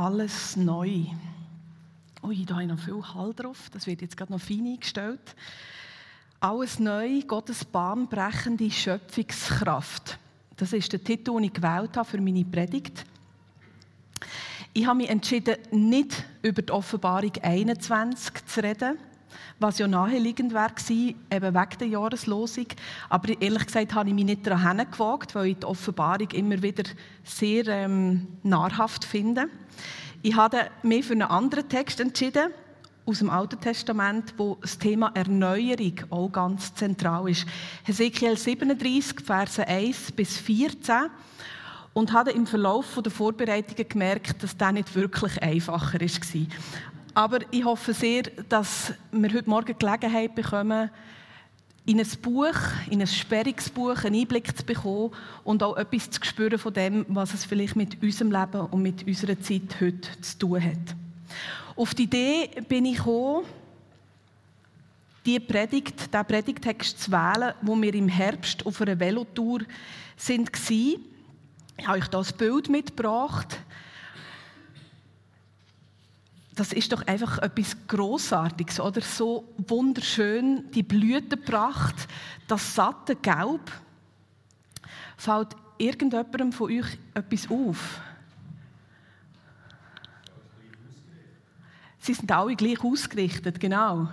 alles neu. Ui, da habe ich noch viel Hall drauf. Das wird jetzt gerade noch fein eingestellt. Alles neu, Gottes bahnbrechende Schöpfungskraft. Das ist der Titel, den ich gewählt habe für meine Predigt. Ich habe mich entschieden, nicht über die Offenbarung 21 zu reden, was ja naheliegend wäre, eben wegen der Jahreslosung. Aber ehrlich gesagt habe ich mich nicht daran gewagt, weil ich die Offenbarung immer wieder sehr nahrhaft finde. Ich habe mich für einen anderen Text entschieden, aus dem Alten Testament, wo das Thema Erneuerung auch ganz zentral ist. Hesekiel 37, Verse 1 bis 14. Und habe im Verlauf der Vorbereitungen gemerkt, dass das nicht wirklich einfacher war. Aber ich hoffe sehr, dass wir heute Morgen Gelegenheit bekommen, in ein Buch, in ein sperriges Buch einen Einblick zu bekommen und auch etwas zu spüren von dem, was es vielleicht mit unserem Leben und mit unserer Zeit heute zu tun hat. Auf die Idee bin ich gekommen, diesen Predigttext zu wählen, wo wir im Herbst auf einer Velotour waren. Ich habe euch hier ein Bild mitgebracht. Das ist doch einfach etwas Grossartiges, oder? So wunderschön, die Blütenpracht, das satte Gelb. Fällt irgendjemandem von euch etwas auf? Sie sind alle gleich ausgerichtet, genau.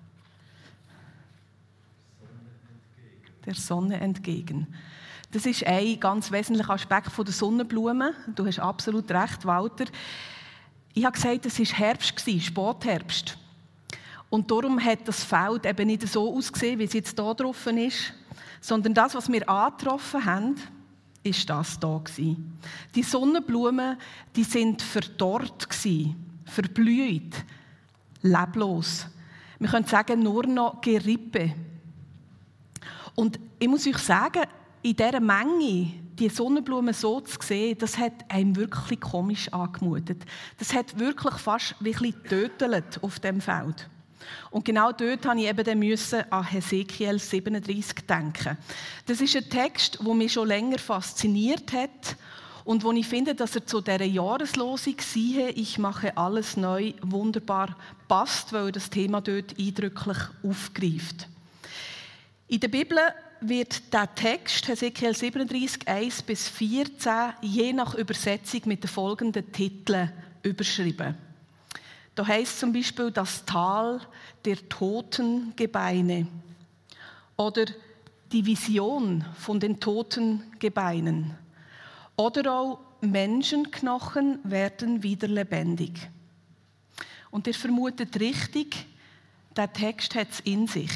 Der Sonne entgegen. Das ist ein ganz wesentlicher Aspekt der Sonnenblumen. Du hast absolut recht, Walter. Ich habe gesagt, es war Herbst, Spätherbst. Und darum hat das Feld eben nicht so ausgesehen, wie es jetzt hier drauf ist, sondern das, was wir angetroffen haben, ist das hier. Die Sonnenblumen, die sind verdorrt, verblüht, leblos. Wir können sagen, nur noch Gerippe. Und ich muss euch sagen, in dieser Menge, die Sonnenblumen so zu sehen, das hat einem wirklich komisch angemutet. Das hat wirklich fast wie ein bisschen getötelt auf dem Feld. Und genau dort musste ich eben an Hesekiel 37 denken. Das ist ein Text, der mich schon länger fasziniert hat und wo ich finde, dass er zu dieser Jahreslosung «Siehe, ich mache alles neu» wunderbar passt, weil er das Thema dort eindrücklich aufgreift. In der Bibel wird der Text, Hesekiel 37, 1 bis 14, je nach Übersetzung mit den folgenden Titeln überschrieben. Da heißt zum Beispiel das Tal der toten Gebeine oder die Vision von den toten Gebeinen oder auch Menschenknochen werden wieder lebendig. Und ihr vermutet richtig, der Text hat es in sich.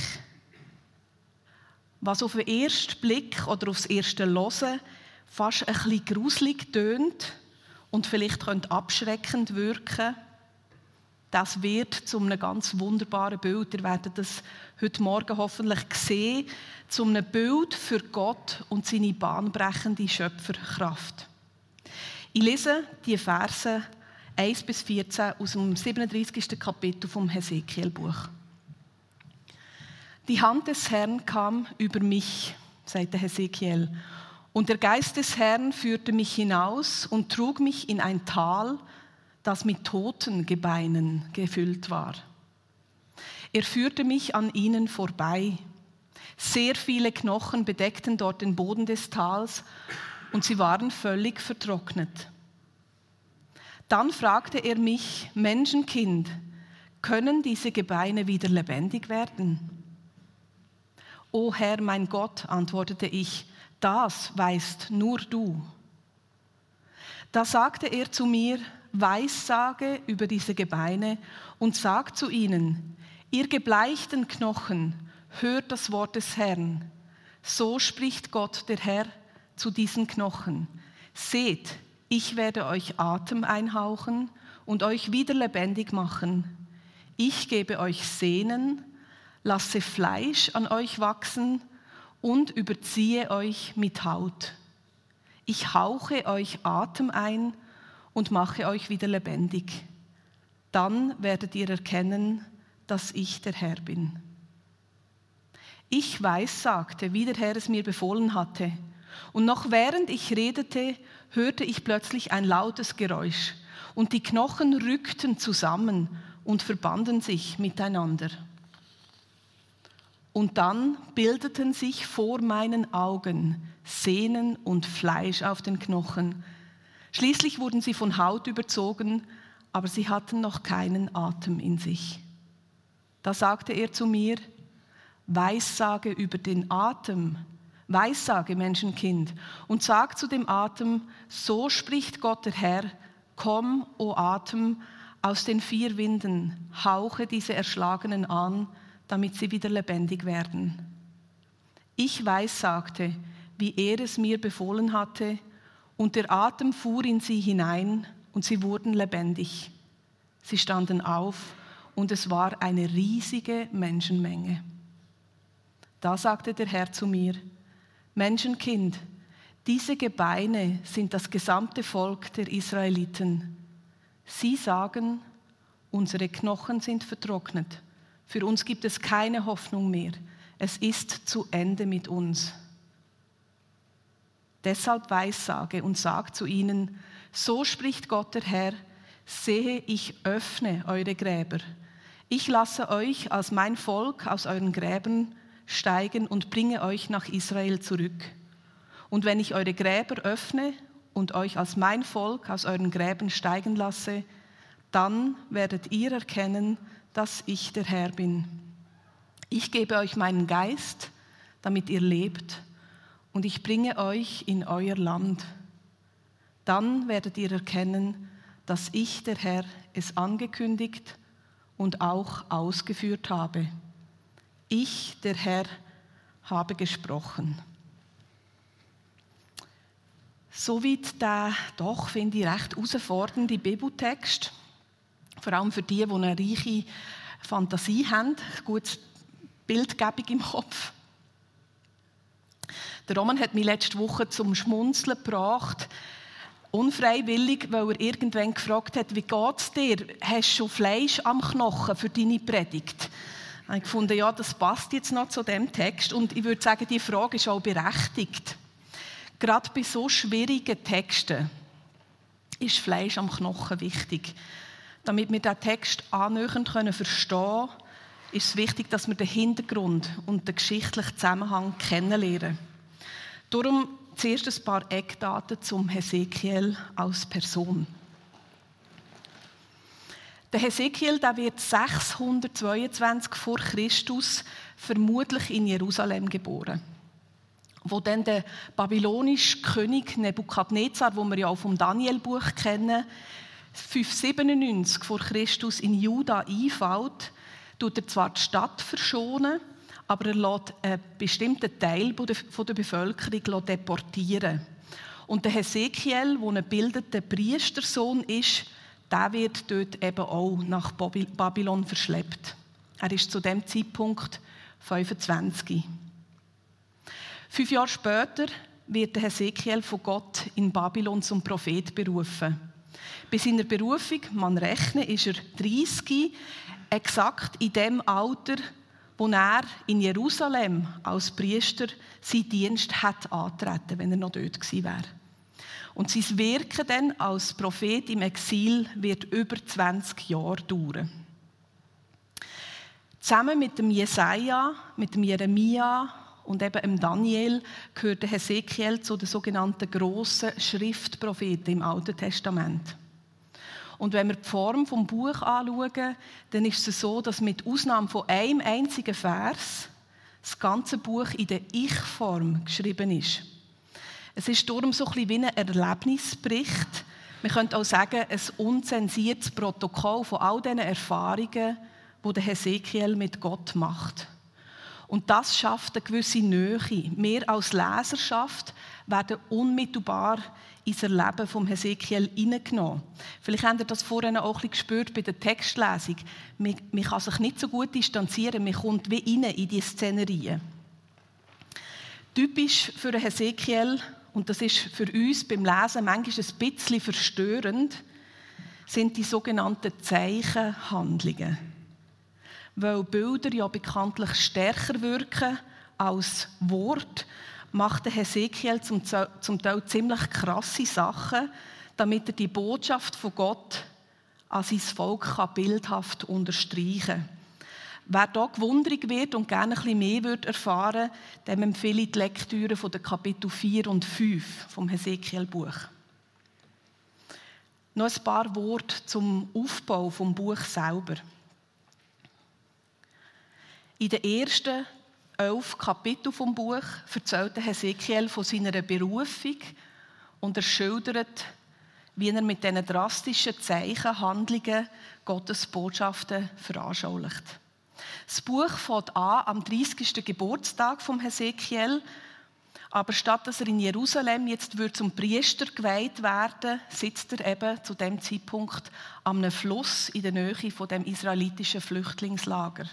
Was auf den ersten Blick oder aufs erste Hören fast ein bisschen gruselig tönt und vielleicht könnte abschreckend wirken, das wird zu einem ganz wunderbaren Bild. Ihr werdet das heute Morgen hoffentlich sehen, zu einem Bild für Gott und seine bahnbrechende Schöpferkraft. Ich lese die Verse 1 bis 14 aus dem 37. Kapitel vom Hesekiel-Buch. Die Hand des Herrn kam über mich, sagte Hesekiel, und der Geist des Herrn führte mich hinaus und trug mich in ein Tal, das mit toten Gebeinen gefüllt war. Er führte mich an ihnen vorbei. Sehr viele Knochen bedeckten dort den Boden des Tals und sie waren völlig vertrocknet. Dann fragte er mich, Menschenkind, können diese Gebeine wieder lebendig werden? O Herr, mein Gott, antwortete ich, das weißt nur du. Da sagte er zu mir, Weissage über diese Gebeine und sag zu ihnen, ihr gebleichten Knochen, hört das Wort des Herrn. So spricht Gott, der Herr, zu diesen Knochen. Seht, ich werde euch Atem einhauchen und euch wieder lebendig machen. Ich gebe euch Sehnen, lasse Fleisch an euch wachsen und überziehe euch mit Haut. Ich hauche euch Atem ein und mache euch wieder lebendig. Dann werdet ihr erkennen, dass ich der Herr bin. Ich weissagte, wie der Herr es mir befohlen hatte. Und noch während ich redete, hörte ich plötzlich ein lautes Geräusch, und die Knochen rückten zusammen und verbanden sich miteinander. Und dann bildeten sich vor meinen Augen Sehnen und Fleisch auf den Knochen. Schließlich wurden sie von Haut überzogen, aber sie hatten noch keinen Atem in sich. Da sagte er zu mir: Weissage über den Atem, Weissage, Menschenkind, und sag zu dem Atem: So spricht Gott der Herr: Komm, o Atem, aus den 4 Winden, hauche diese Erschlagenen an, damit sie wieder lebendig werden. Ich weissagte, wie er es mir befohlen hatte, und der Atem fuhr in sie hinein, und sie wurden lebendig. Sie standen auf, und es war eine riesige Menschenmenge. Da sagte der Herr zu mir: Menschenkind, diese Gebeine sind das gesamte Volk der Israeliten. Sie sagen, unsere Knochen sind vertrocknet. Für uns gibt es keine Hoffnung mehr. Es ist zu Ende mit uns. Deshalb weissage und sag zu ihnen: So spricht Gott der Herr: Sehe, ich öffne eure Gräber. Ich lasse euch als mein Volk aus euren Gräbern steigen und bringe euch nach Israel zurück. Und wenn ich eure Gräber öffne und euch als mein Volk aus euren Gräbern steigen lasse, dann werdet ihr erkennen, dass ich der Herr bin. Ich gebe euch meinen Geist, damit ihr lebt, und ich bringe euch in euer Land. Dann werdet ihr erkennen, dass ich, der Herr, es angekündigt und auch ausgeführt habe. Ich, der Herr, habe gesprochen. Soweit der doch, finde ich, recht herausfordernde Bibeltext. Vor allem für die eine reiche Fantasie haben, gute Bildgebung im Kopf. Der Roman hat mich letzte Woche zum Schmunzeln gebracht, unfreiwillig, weil er irgendwann gefragt hat: Wie geht es dir? Hast du schon Fleisch am Knochen für deine Predigt? Ich habe gefunden, ja, das passt jetzt noch zu dem Text, und ich würde sagen, die Frage ist auch berechtigt. Gerade bei so schwierigen Texten ist Fleisch am Knochen wichtig. Damit wir diesen Text annähernd verstehen können, ist es wichtig, dass wir den Hintergrund und den geschichtlichen Zusammenhang kennenlernen. Darum zuerst ein paar Eckdaten zum Hesekiel als Person. Der Hesekiel, der wird 622 vor Christus vermutlich in Jerusalem geboren. Wo dann der babylonische König Nebukadnezar, den wir ja auch vom Daniel-Buch kennen, 597 vor Christus in Juda einfällt, tut er zwar die Stadt verschonen, aber er lässt einen bestimmten Teil der Bevölkerung deportieren. Und der Hesekiel, der ein gebildeter Priestersohn ist, der wird dort eben auch nach Babylon verschleppt. Er ist zu dem Zeitpunkt 25. 5 Jahre später wird der Hesekiel von Gott in Babylon zum Prophet berufen. Bei seiner Berufung, man rechne, ist er 30, exakt in dem Alter, wo er in Jerusalem als Priester seinen Dienst hat antreten, wenn er noch dort gewesen wäre. Und sein Wirken dann als Prophet im Exil wird über 20 Jahre dauern. Zusammen mit dem Jesaja, mit dem Jeremia und eben dem Daniel gehört der Hesekiel zu den sogenannten grossen Schriftpropheten im Alten Testament. Und wenn wir die Form des Buches anschauen, dann ist es so, dass mit Ausnahme von einem einzigen Vers das ganze Buch in der Ich-Form geschrieben ist. Es ist darum so ein bisschen wie ein Erlebnisbericht. Man könnte auch sagen, ein unzensiertes Protokoll von all diesen Erfahrungen, die der Hesekiel mit Gott macht. Und das schafft eine gewisse Nähe. Wir als Leserschaft werden unmittelbar ins Erleben vom Hesekiel hineingenommen. Vielleicht habt ihr das vorhin auch ein bisschen gespürt bei der Textlesung. Man kann sich nicht so gut distanzieren, man kommt wie rein in die Szenerien. Typisch für den Hesekiel, und das ist für uns beim Lesen manchmal ein bisschen verstörend, sind die sogenannten Zeichenhandlungen. Weil Bilder ja bekanntlich stärker wirken als Wort, macht der Hesekiel zum Teil ziemlich krasse Sachen, damit er die Botschaft von Gott an sein Volk bildhaft unterstreichen kann. Wer hier gewundrig wird und gerne ein bisschen mehr erfahren würde, dem empfehle ich die Lektüre von den Kapitel 4 und 5 vom Hesekiel-Buch. Noch ein paar Worte zum Aufbau des Buches selber. In den ersten 11 Kapiteln des Buches erzählt Hesekiel von seiner Berufung und er schildert, wie er mit diesen drastischen Zeichen, Handlungen Gottes Botschaften veranschaulicht. Das Buch fängt an am 30. Geburtstag von Hesekiel, aber statt dass er in Jerusalem jetzt zum Priester geweiht werden, sitzt er eben zu dem Zeitpunkt an einem Fluss in der Nähe von dem israelitischen Flüchtlingslager.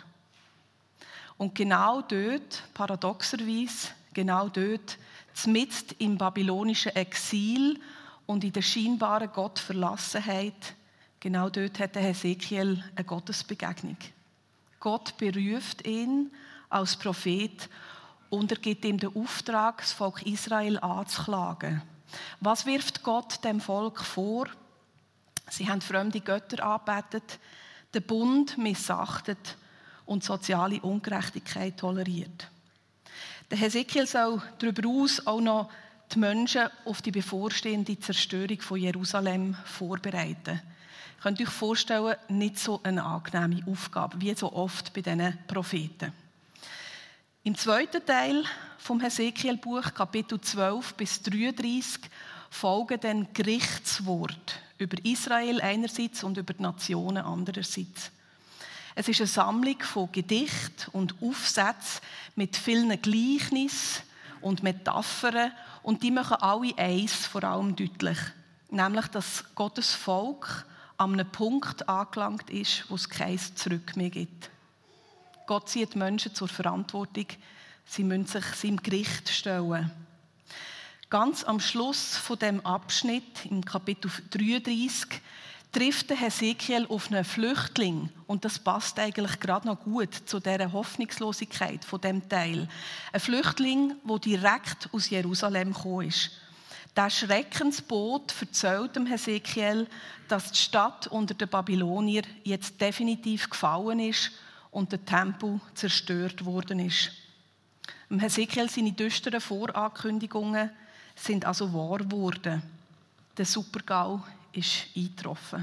Und genau dort, paradoxerweise, genau dort, mitten im babylonischen Exil und in der scheinbaren Gottverlassenheit, genau dort hat Hesekiel eine Gottesbegegnung. Gott beruft ihn als Prophet und er gibt ihm den Auftrag, das Volk Israel anzuklagen. Was wirft Gott dem Volk vor? Sie haben fremde Götter angebetet, den Bund missachtet und soziale Ungerechtigkeit toleriert. Der Hesekiel soll darüber hinaus auch noch die Menschen auf die bevorstehende Zerstörung von Jerusalem vorbereiten. Ihr könnt euch vorstellen, nicht so eine angenehme Aufgabe, wie so oft bei diesen Propheten. Im zweiten Teil vom Hesekiel-Buch, Kapitel 12 bis 33, folgen dann Gerichtsworte über Israel einerseits und über die Nationen andererseits. Es ist eine Sammlung von Gedichten und Aufsätzen mit vielen Gleichnissen und Metaphern und die machen alle eins vor allem deutlich, nämlich, dass Gottes Volk an einem Punkt angelangt ist, wo es kein Zurück mehr gibt. Gott zieht Menschen zur Verantwortung, sie müssen sich seinem Gericht stellen. Ganz am Schluss von dem Abschnitt, im Kapitel 33, trifft Hesekiel auf einen Flüchtling und das passt eigentlich gerade noch gut zu dieser Hoffnungslosigkeit von dem Teil. Ein Flüchtling, der direkt aus Jerusalem gekommen ist. Der Schreckensbote erzählt dem Hesekiel, dass die Stadt unter den Babyloniern jetzt definitiv gefallen ist und der Tempel zerstört worden ist. Hesekiel seine düsteren Vorankündigungen sind also wahr geworden. Der Super-GAU ist eingetroffen.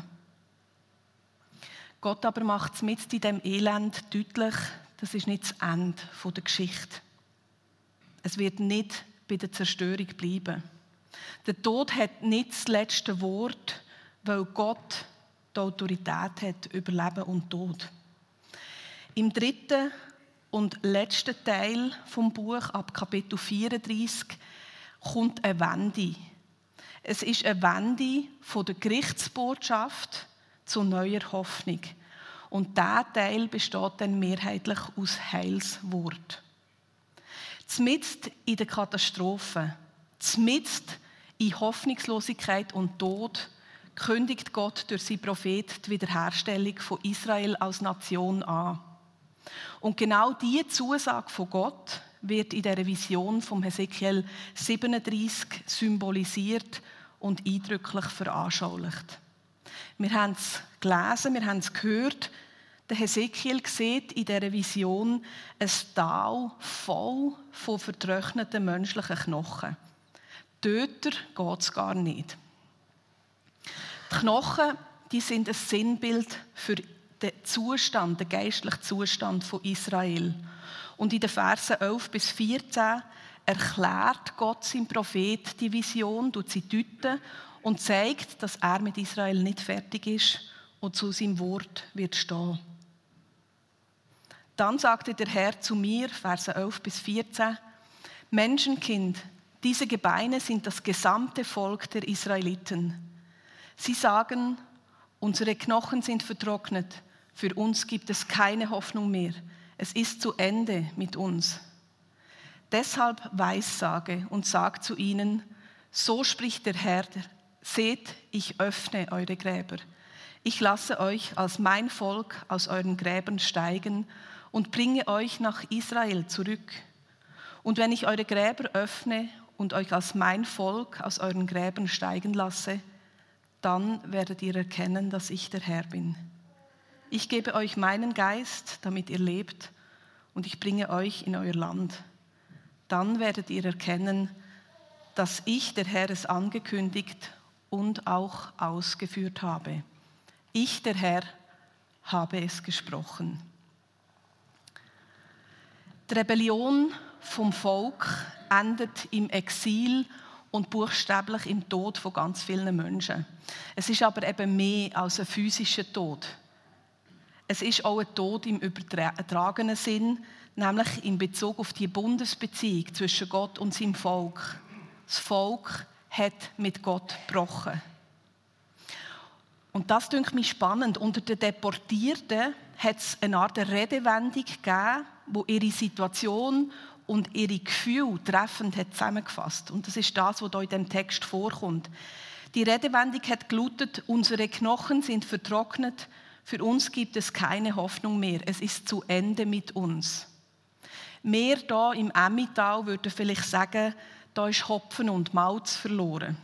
Gott aber macht es mit in diesem Elend deutlich, das ist nicht das Ende der Geschichte. Es wird nicht bei der Zerstörung bleiben. Der Tod hat nicht das letzte Wort, weil Gott die Autorität hat über Leben und Tod. Im dritten und letzten Teil vom Buch, ab Kapitel 34, kommt eine Wende. Es ist eine Wende von der Gerichtsbotschaft zu neuer Hoffnung. Und dieser Teil besteht dann mehrheitlich aus Heilswort. Zmitzt in der Katastrophe, zmitzt in Hoffnungslosigkeit und Tod, kündigt Gott durch seinen Prophet die Wiederherstellung von Israel als Nation an. Und genau diese Zusage von Gott wird in der Vision vom Hesekiel 37 symbolisiert und eindrücklich veranschaulicht. Wir haben es gelesen, wir haben es gehört. Der Hesekiel sieht in dieser Vision ein Tal voll von vertrockneten menschlichen Knochen. Töter geht es gar nicht. Die Knochen, die sind ein Sinnbild für den Zustand, den geistlichen Zustand von Israel. Und in den Versen 11 bis 14 erklärt Gott seinem Prophet die Vision, tut sie deuten und zeigt, dass er mit Israel nicht fertig ist und zu seinem Wort wird stehen. Dann sagte der Herr zu mir, Verse 11 bis 14, Menschenkind, diese Gebeine sind das gesamte Volk der Israeliten. Sie sagen, unsere Knochen sind vertrocknet, für uns gibt es keine Hoffnung mehr. Es ist zu Ende mit uns. Deshalb weissage und sag zu ihnen, so spricht der Herr, seht, ich öffne eure Gräber. Ich lasse euch als mein Volk aus euren Gräbern steigen und bringe euch nach Israel zurück. Und wenn ich eure Gräber öffne und euch als mein Volk aus euren Gräbern steigen lasse, dann werdet ihr erkennen, dass ich der Herr bin. Ich gebe euch meinen Geist, damit ihr lebt, und ich bringe euch in euer Land. Dann werdet ihr erkennen, dass ich, der Herr, es angekündigt und auch ausgeführt habe. Ich, der Herr, habe es gesprochen. Die Rebellion vom Volk endet im Exil und buchstäblich im Tod von ganz vielen Menschen. Es ist aber eben mehr als ein physischer Tod. Es ist auch ein Tod im übertragenen Sinn, nämlich in Bezug auf die Bundesbeziehung zwischen Gott und seinem Volk. Das Volk hat mit Gott gebrochen. Und das dünkt mich spannend. Unter den Deportierten hat es eine Art Redewendung gegeben, wo ihre Situation und ihre Gefühle treffend hat zusammengefasst. Und das ist das, was hier in diesem Text vorkommt. Die Redewendung hat gelautet: Unsere Knochen sind vertrocknet, für uns gibt es keine Hoffnung mehr, es ist zu Ende mit uns. Wir hier im Emmental würden vielleicht sagen, da ist Hopfen und Malz verloren.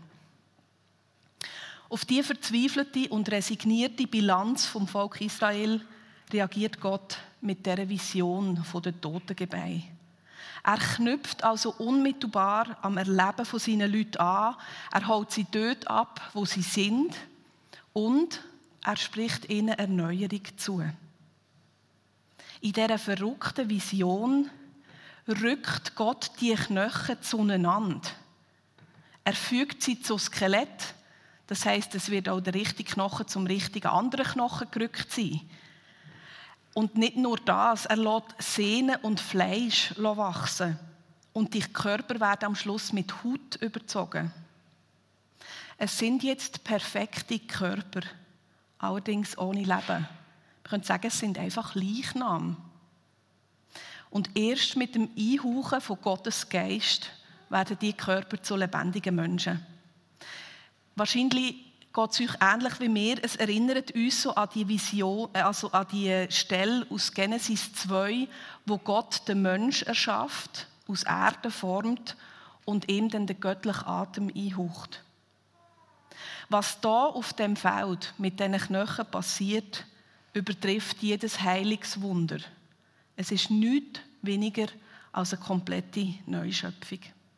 Auf diese verzweifelte und resignierte Bilanz vom Volk Israel reagiert Gott mit dieser Vision der Totengebeih. Er knüpft also unmittelbar am Erleben von seinen Leuten an. Er holt sie dort ab, wo sie sind, und er spricht ihnen Erneuerung zu. In dieser verrückten Vision rückt Gott die Knochen zueinander. Er fügt sie zu Skelett. Das heisst, es wird auch der richtige Knochen zum richtigen anderen Knochen gerückt sein. Und nicht nur das, er lässt Sehnen und Fleisch wachsen. Und die Körper werden am Schluss mit Haut überzogen. Es sind jetzt perfekte Körper, allerdings ohne Leben. Man könnte sagen, es sind einfach Leichnam. Und erst mit dem Einhauchen von Gottes Geist werden die Körper zu lebendigen Menschen. Wahrscheinlich geht es euch ähnlich wie mir. Es erinnert uns so an die Vision, also an die Stelle aus Genesis 2, wo Gott den Menschen erschafft, aus Erde formt und ihm dann den göttlichen Atem einhaucht. Was da auf dem Feld mit diesen Knochen passiert, übertrifft jedes Heilungswunder. Es ist nichts weniger als eine komplette Neuschöpfung.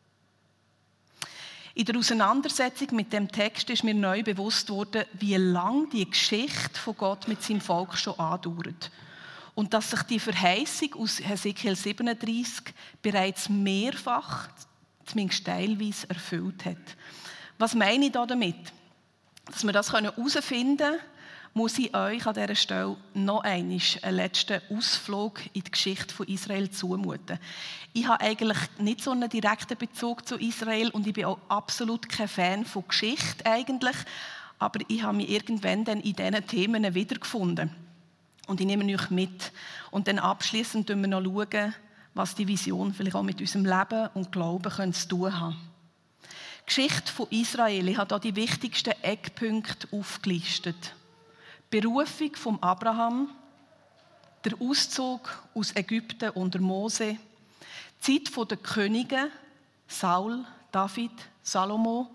In der Auseinandersetzung mit dem Text ist mir neu bewusst worden, wie lange die Geschichte von Gott mit seinem Volk schon andauert. Und dass sich die Verheißung aus Hesekiel 37 bereits mehrfach, zumindest teilweise, erfüllt hat. Was meine ich damit? Dass wir das herausfinden können, muss ich euch an dieser Stelle noch einmal einen letzten Ausflug in die Geschichte von Israel zumuten. Ich habe eigentlich nicht so einen direkten Bezug zu Israel und ich bin auch absolut kein Fan von Geschichte eigentlich, aber ich habe mich irgendwann dann in diesen Themen wiedergefunden. Und ich nehme euch mit. Und dann abschliessend schauen wir noch, was die Vision vielleicht auch mit unserem Leben und Glauben zu tun haben. Die Geschichte von Israel, ich habe hier die wichtigsten Eckpunkte aufgelistet. Die Berufung von Abraham, der Auszug aus Ägypten unter Mose, die Zeit der Könige, Saul, David, Salomo,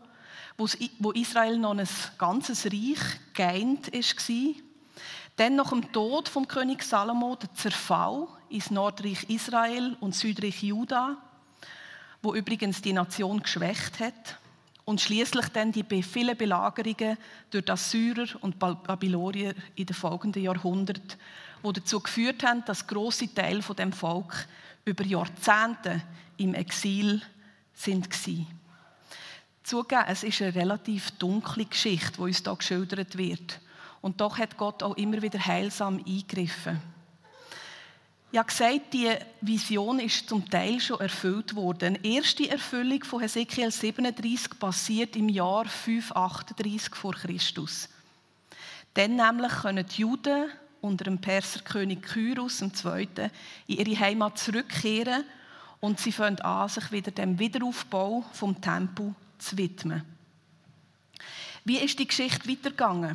wo Israel noch ein ganzes Reich geeint war. Dann nach dem Tod vom König Salomo der Zerfall ins Nordreich Israel und Südreich Juda, wo übrigens die Nation geschwächt hat. Und schließlich dann die vielen Belagerungen durch die Assyrer und Babylonier in den folgenden Jahrhunderten, die dazu geführt haben, dass grosse Teile von dem Volk über Jahrzehnte im Exil waren. Zugegeben, es ist eine relativ dunkle Geschichte, die uns hier geschildert wird. Und doch hat Gott auch immer wieder heilsam eingegriffen. Ich habe gesagt, die Vision ist zum Teil schon erfüllt worden. Die erste Erfüllung von Hesekiel 37 passiert im Jahr 538 vor Christus. Dann nämlich können die Juden unter dem Perserkönig Kyros II. In ihre Heimat zurückkehren und sie fangen an, sich wieder dem Wiederaufbau vom Tempel zu widmen. Wie ist die Geschichte weitergegangen?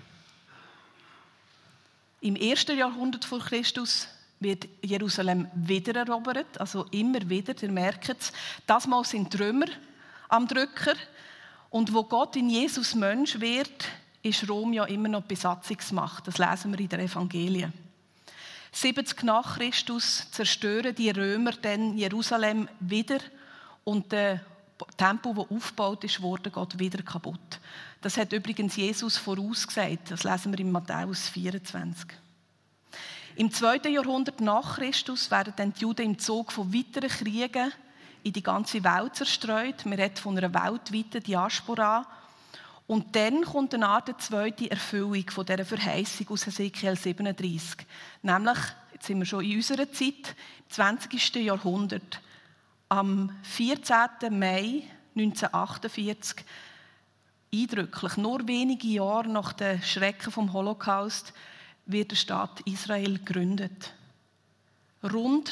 Im 1. Jahrhundert vor Christus wird Jerusalem wieder erobert, also immer wieder, ihr merkt es. Das Mal sind die Römer am Drücker Und wo Gott in Jesus Mensch wird, ist Rom ja immer noch Besatzungsmacht. Das lesen wir in der Evangelien. 70 nach Christus zerstören die Römer dann Jerusalem wieder und der Tempel, der aufgebaut ist, wurde geht wieder kaputt. Das hat übrigens Jesus vorausgesagt. Das lesen wir in Matthäus 24. Im 2. Jahrhundert nach Christus werden dann die Juden im Zug von weiteren Kriegen in die ganze Welt zerstreut. Wir reden von einer weltweiten Diaspora. Und dann kommt eine Art zweite Erfüllung von dieser Verheißung aus Hesekiel 37. Nämlich, jetzt sind wir schon in unserer Zeit, im 20. Jahrhundert. Am 14. Mai 1948, eindrücklich, nur wenige Jahre nach den Schrecken vom Holocaust, wird der Staat Israel gegründet. Rund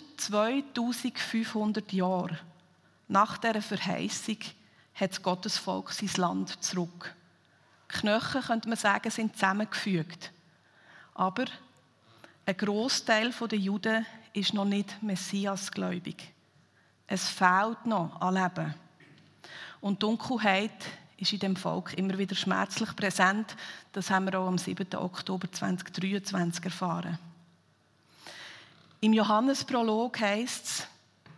2500 Jahre nach dieser Verheißung hat Gottes Volk sein Land zurück. Die Knochen, könnte man sagen, sind zusammengefügt. Aber ein Grossteil der Juden ist noch nicht messiasgläubig. Es fehlt noch an Leben. Und Dunkelheit ist in dem Volk immer wieder schmerzlich präsent. Das haben wir auch am 7. Oktober 2023 erfahren. Im Johannesprolog heißt es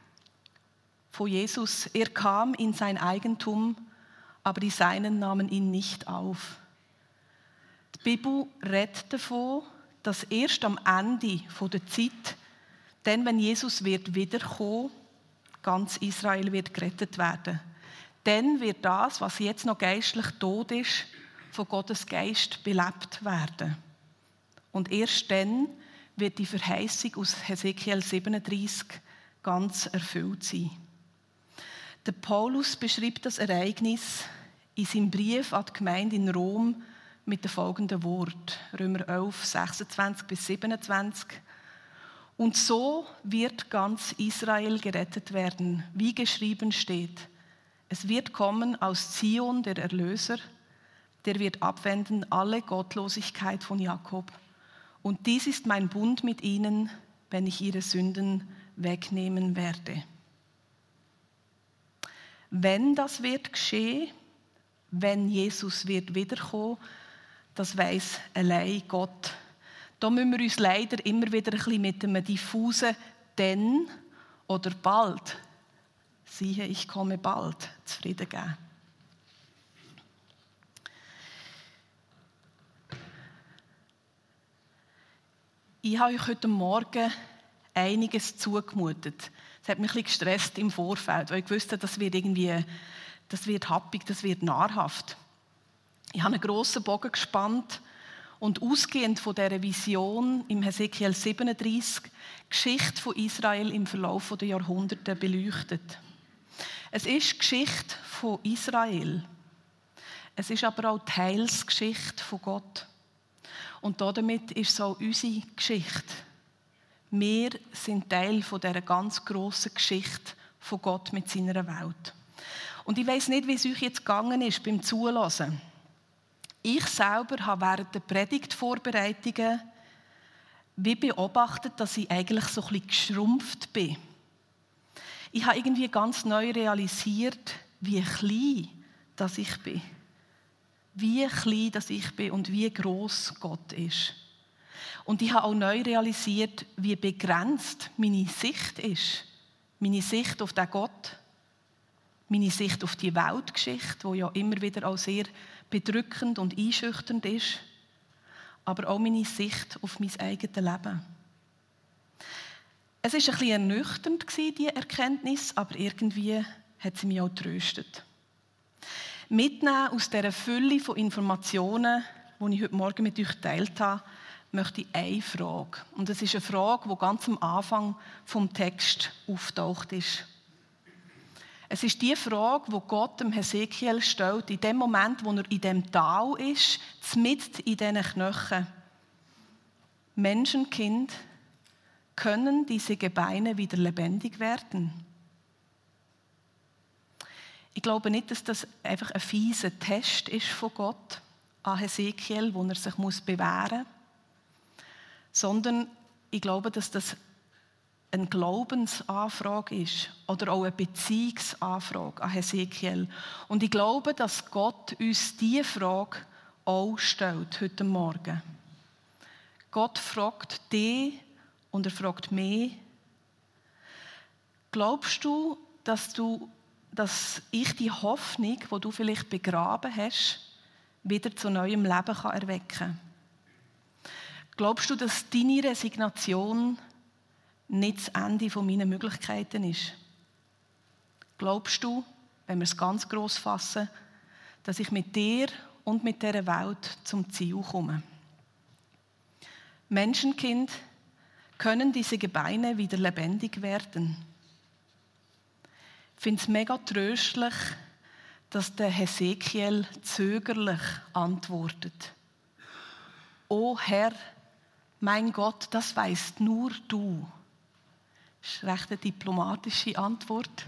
von Jesus: Er kam in sein Eigentum, aber die Seinen nahmen ihn nicht auf. Die Bibel redet davon, dass erst am Ende der Zeit, dann, wenn Jesus wird wiederkommen, ganz Israel wird gerettet werden. Dann wird das, was jetzt noch geistlich tot ist, von Gottes Geist belebt werden. Und erst dann wird die Verheißung aus Hesekiel 37 ganz erfüllt sein. Der Paulus beschreibt das Ereignis in seinem Brief an die Gemeinde in Rom mit den folgenden Worten. Römer 11, 26 bis 27. Und so wird ganz Israel gerettet werden, wie geschrieben steht. Es wird kommen aus Zion der Erlöser, der wird abwenden alle Gottlosigkeit von Jakob. Und dies ist mein Bund mit ihnen, wenn ich ihre Sünden wegnehmen werde. Wenn das wird geschehen, wenn Jesus wird wiederkommen, das weiss allein Gott. Da müssen wir uns leider immer wieder ein bisschen mit einem diffusen «denn» oder «bald», «siehe, ich komme bald», zufrieden geben. Ich habe euch heute Morgen einiges zugemutet. Es hat mich ein bisschen gestresst im Vorfeld, weil ich wusste, das wird happig, das wird nahrhaft. Ich habe einen grossen Bogen gespannt und ausgehend von dieser Vision im Hesekiel 37 die Geschichte von Israel im Verlauf der Jahrhunderte beleuchtet. Es ist die Geschichte von Israel. Es ist aber auch die Heilsgeschichte von Gott. Und damit ist es auch unsere Geschichte. Wir sind Teil von dieser ganz grossen Geschichte von Gott mit seiner Welt. Und ich weiss nicht, wie es euch jetzt gegangen ist beim Zuhören. Ich selber habe während der Predigtvorbereitungen wie beobachtet, dass ich eigentlich so ein bisschen geschrumpft bin. Ich habe irgendwie ganz neu realisiert, wie klein dass ich bin. Wie klein dass ich bin und wie gross Gott ist. Und ich habe auch neu realisiert, wie begrenzt meine Sicht ist. Meine Sicht auf den Gott, meine Sicht auf die Weltgeschichte, die ja immer wieder auch sehr bedrückend und einschüchternd ist, aber auch meine Sicht auf mein eigenes Leben. Es war ein bisschen ernüchternd, diese Erkenntnis, aber irgendwie hat sie mich auch getröstet. Mitnehmen aus dieser Fülle von Informationen, die ich heute Morgen mit euch geteilt habe, möchte ich eine Frage. Und das ist eine Frage, die ganz am Anfang vom Text auftaucht ist. Es ist die Frage, die Gott dem Hesekiel stellt, in dem Moment, wo er in dem Tal ist, mitten in diesen Knochen. Menschenkind, können diese Gebeine wieder lebendig werden? Ich glaube nicht, dass das einfach ein fieser Test ist von Gott an Hesekiel, wo er sich bewähren muss, sondern ich glaube, dass das eine Glaubensanfrage ist oder auch eine Beziehungsanfrage an Hesekiel. Und ich glaube, dass Gott uns diese Frage auch stellt heute Morgen. Gott fragt dich und er fragt mich: Glaubst du, dass ich die Hoffnung, die du vielleicht begraben hast, wieder zu neuem Leben erwecken kann? Glaubst du, dass deine Resignation nicht das Ende meiner Möglichkeiten ist? Glaubst du, wenn wir es ganz gross fassen, dass ich mit dir und mit dieser Welt zum Ziel komme? Menschenkind, können diese Gebeine wieder lebendig werden? Ich finde es mega tröstlich, dass der Hesekiel zögerlich antwortet. O Herr, mein Gott, das weißt nur du. Das ist eine recht diplomatische Antwort.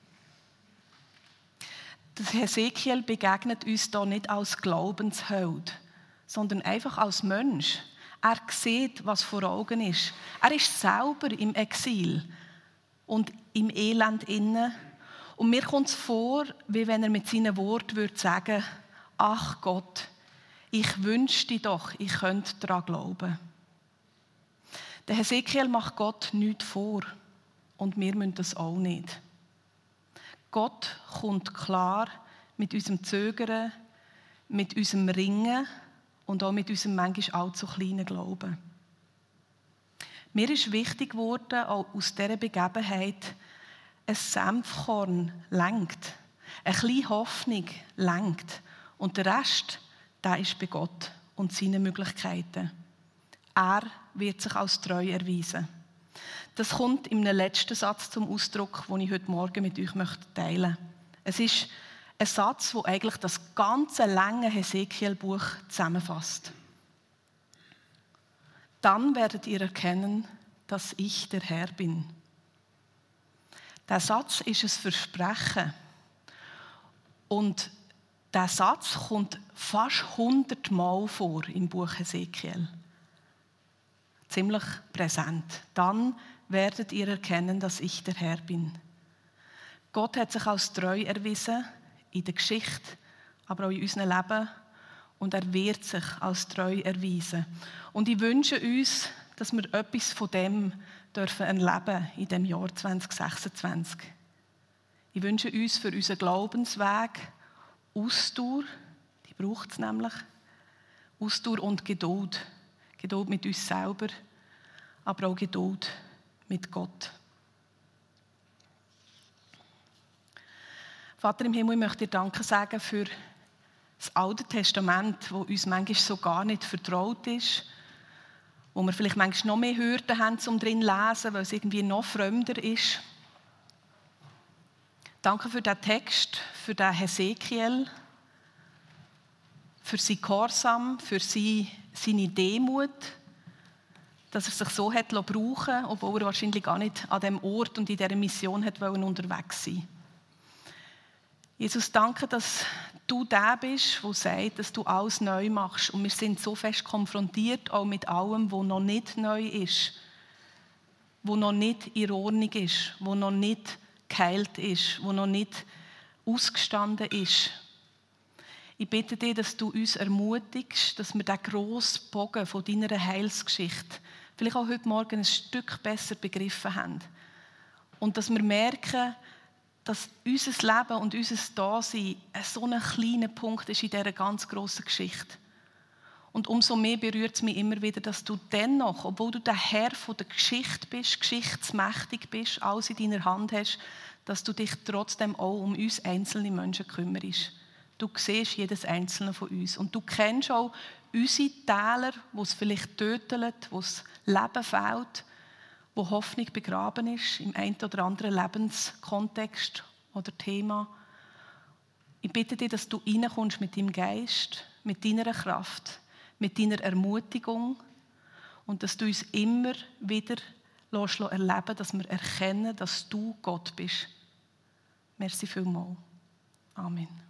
Der Hesekiel begegnet uns hier nicht als Glaubensheld, sondern einfach als Mensch. Er sieht, was vor Augen ist. Er ist selber im Exil und im Elend inne. Und mir kommt es vor, wie wenn er mit seinen Worten sagen würde: Ach Gott, ich wünschte doch, ich könnte daran glauben. Der Hesekiel macht Gott nichts vor. Und wir müssen das auch nicht. Gott kommt klar mit unserem Zögern, mit unserem Ringen und auch mit unserem manchmal allzu kleinen Glauben. Mir ist wichtig geworden, auch aus dieser Begebenheit, ein Senfkorn lenkt. Eine kleine Hoffnung lenkt. Und der Rest, der ist bei Gott und seinen Möglichkeiten. Er wird sich als treu erweisen. Das kommt im letzten Satz zum Ausdruck, den ich heute Morgen mit euch teilen möchte. Es ist ein Satz, der eigentlich das ganze lange Hesekiel-Buch zusammenfasst. Dann werdet ihr erkennen, dass ich der Herr bin. Der Satz ist ein Versprechen. Und der Satz kommt fast 100 Mal vor im Buch Hesekiel. Ziemlich präsent. Dann werdet ihr erkennen, dass ich der Herr bin. Gott hat sich als treu erwiesen in der Geschichte, aber auch in unserem Leben. Und er wird sich als treu erweisen. Und ich wünsche uns, dass wir etwas von dem dürfen erleben in dem Jahr 2026. Ich wünsche uns für unseren Glaubensweg Ausdauer, die braucht es nämlich, Ausdauer und Geduld. Geduld mit uns selber, aber auch Geduld mit Gott. Vater im Himmel, ich möchte dir Danke sagen für das Alte Testament, das uns manchmal so gar nicht vertraut ist, wo wir vielleicht manchmal noch mehr Hürden haben, um drin zu lesen, weil es irgendwie noch fremder ist. Danke für diesen Text, für den Hesekiel, für seinen Gehorsam, für seine Demut, dass er sich so hat brauchen lassen, obwohl er wahrscheinlich gar nicht an diesem Ort und in dieser Mission unterwegs sein. Jesus, danke, dass du der bist, der sagt, dass du alles neu machst. Und wir sind so fest konfrontiert, auch mit allem, was noch nicht neu ist, was noch nicht in Ordnung ist, was noch nicht geheilt ist, was noch nicht ausgestanden ist. Ich bitte dich, dass du uns ermutigst, dass wir den grossen Bogen von deiner Heilsgeschichte vielleicht auch heute Morgen ein Stück besser begriffen haben. Und dass wir merken, dass unser Leben und unser Dasein so ein kleiner Punkt ist in dieser ganz grossen Geschichte. Und umso mehr berührt es mich immer wieder, dass du dennoch, obwohl du der Herr von der Geschichte bist, geschichtsmächtig bist, alles in deiner Hand hast, dass du dich trotzdem auch um uns einzelne Menschen kümmerst. Du siehst jedes einzelne von uns. Und du kennst auch unsere Täler, wo es vielleicht tötet, wo es Leben fehlt, wo Hoffnung begraben ist, im einen oder anderen Lebenskontext oder Thema. Ich bitte dich, dass du reinkommst mit deinem Geist, mit deiner Kraft, mit deiner Ermutigung und dass du uns immer wieder erleben lässt, dass wir erkennen, dass du Gott bist. Merci vielmals. Amen.